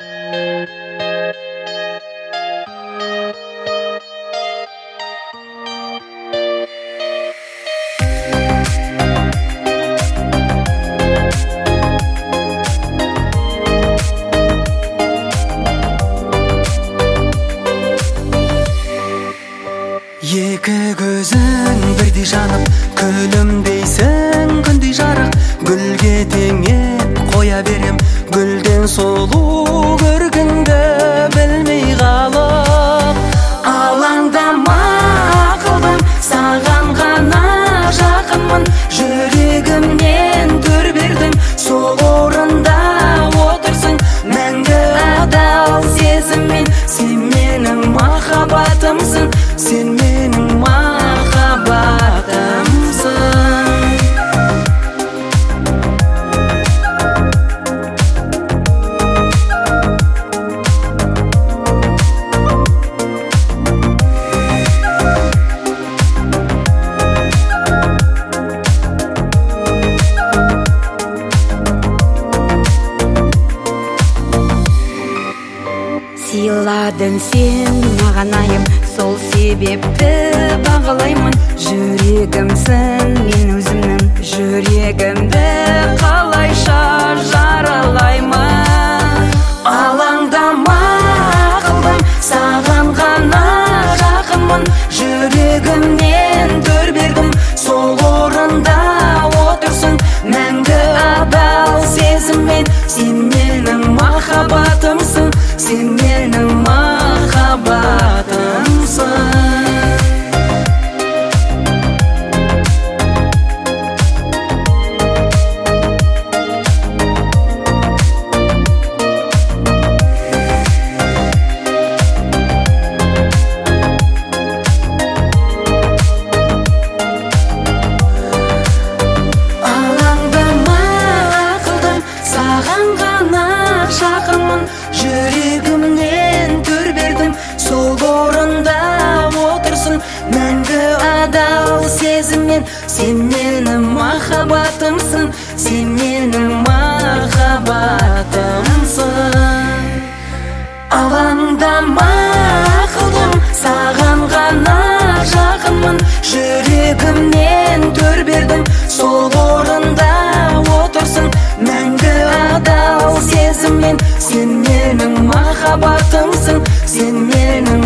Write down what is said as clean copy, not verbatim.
Екі көзің бірдей жанып, күлімдейсің күндей жарық. Гүлге теңеп қоя берем, гүлден сұлу көргіңді білмей қалып. Алаңдама ақылдым, саған ғана жақынмын. Жүрегімнен төр бердім, сол орында отырсың. Мәңгі адал сезіммен, сен менің махаббатымсың, сен менің махаббатымсың. Сыйладың сен маған айым, сол себепті бағалаймын. Жүрегімсің мен өзімнің, жүрегімді қалайша жаралаймын. Алаңдама ақылдым, саған ғана жақынмын. Жүрегімнен төр бердім, сол орында отырсың. Мәңгі адал сезіммен, сен менің махаббатымсың, сен менің махаббатымсың. Алаңдама ақылдым, саған ғана жақынмын. Жүрегімнен төр бердім, сол орында отырсың. Мәңгі адал сезіммен, сен менің махаббатымсың, сен менің махаббатымсың. Алаңдама ақылдым, саған ғана жақынмын. Жүрегімнен төр бердім, сол орында отырсың. Мәңгі адал сезіммен, сен менің махаббатымсың, сен менің